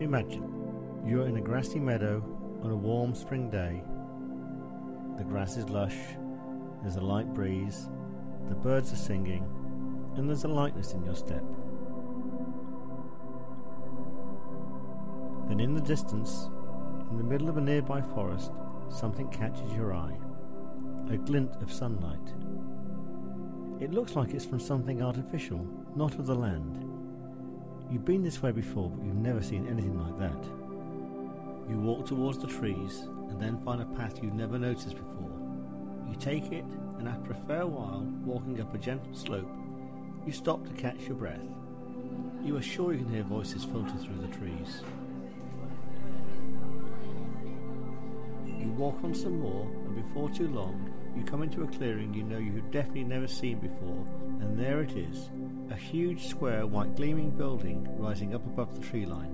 Imagine you're in a grassy meadow on a warm spring day. The grass is lush, there's a light breeze, the birds are singing, and there's a lightness in your step. Then in the distance, in the middle of a nearby forest, something catches your eye. A glint of sunlight. It looks like it's from something artificial, not of the land. You've been this way before, but you've never seen anything like that. You walk towards the trees and then find a path you've never noticed before. You take it, and after a fair while, walking up a gentle slope, you stop to catch your breath. You are sure you can hear voices filter through the trees. You walk on some more, and before too long, you come into a clearing you know you have definitely never seen before, and there it is, a huge square white gleaming building rising up above the tree line.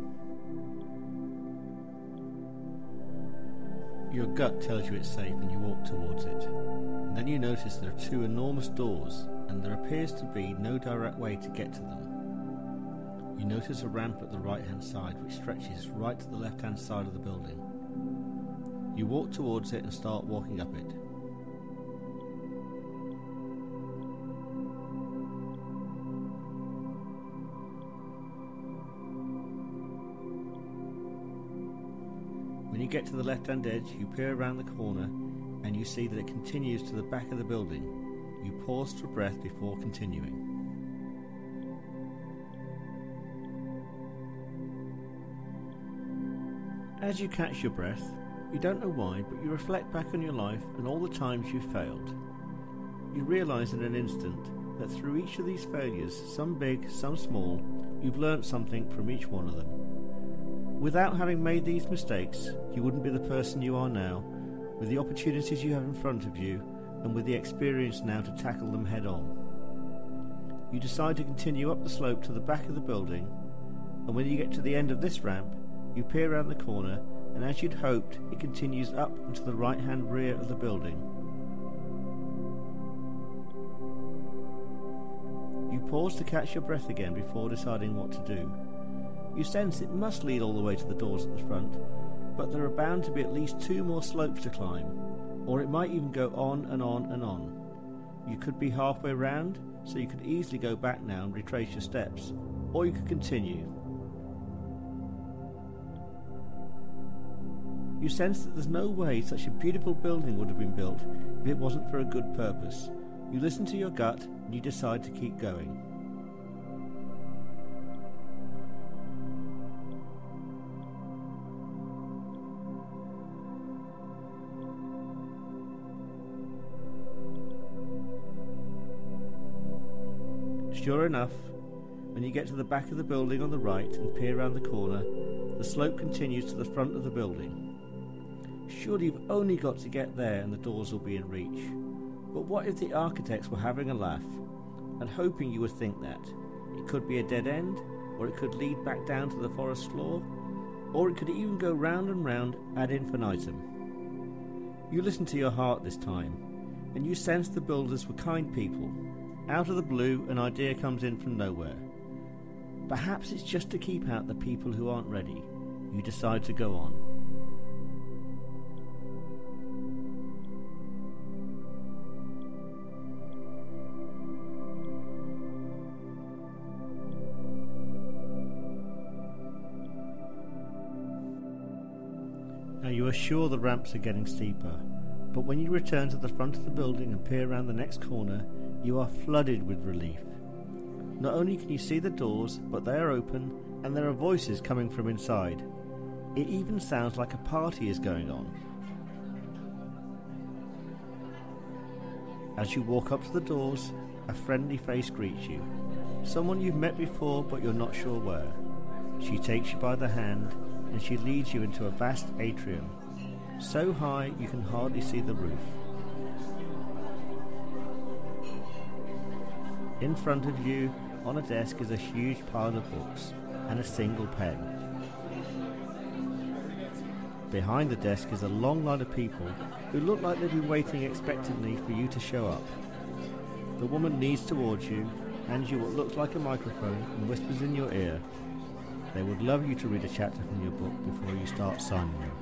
Your gut tells you it's safe and you walk towards it. And then you notice there are two enormous doors, and there appears to be no direct way to get to them. You notice a ramp at the right hand side which stretches right to the left hand side of the building. You walk towards it and start walking up it. When you get to the left-hand edge, you peer around the corner and you see that it continues to the back of the building. You pause for breath before continuing. As you catch your breath, you don't know why, but you reflect back on your life and all the times you've failed. You realise in an instant that through each of these failures, some big, some small, you've learnt something from each one of them. Without having made these mistakes, you wouldn't be the person you are now, with the opportunities you have in front of you, and with the experience now to tackle them head on. You decide to continue up the slope to the back of the building, and when you get to the end of this ramp, you peer around the corner, and as you'd hoped, it continues up into the right-hand rear of the building. You pause to catch your breath again before deciding what to do. You sense it must lead all the way to the doors at the front, but there are bound to be at least two more slopes to climb, or it might even go on and on and on. You could be halfway round, so you could easily go back now and retrace your steps, or you could continue. You sense that there's no way such a beautiful building would have been built if it wasn't for a good purpose. You listen to your gut and you decide to keep going. Sure enough, when you get to the back of the building on the right and peer around the corner, the slope continues to the front of the building. Surely you've only got to get there and the doors will be in reach. But what if the architects were having a laugh and hoping you would think that? It could be a dead end, or it could lead back down to the forest floor, or it could even go round and round ad infinitum. You listen to your heart this time, and you sense the builders were kind people. Out of the blue, an idea comes in from nowhere. Perhaps it's just to keep out the people who aren't ready. You decide to go on. Now you are sure the ramps are getting steeper, but when you return to the front of the building and peer around the next corner, you are flooded with relief. Not only can you see the doors, but they are open and there are voices coming from inside. It even sounds like a party is going on. As you walk up to the doors, a friendly face greets you. Someone you've met before but you're not sure where. She takes you by the hand and she leads you into a vast atrium, so high you can hardly see the roof. In front of you, on a desk, is a huge pile of books and a single pen. Behind the desk is a long line of people who look like they've been waiting expectantly for you to show up. The woman leans towards you, hands you what looks like a microphone and whispers in your ear, They would love you to read a chapter from your book before you start signing them.